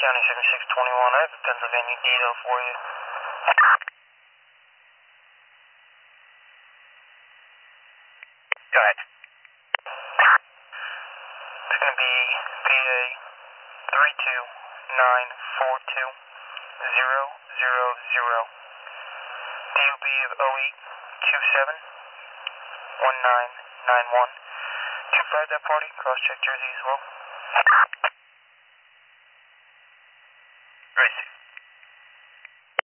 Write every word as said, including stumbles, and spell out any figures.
County seventy-six twenty-one. I have a Pennsylvania detail for you. Go ahead. It's going to be P A three two nine four two zero zero zero. D O B of oh eight two seven one nine nine one. two five that party, cross-check Jersey as well. Right.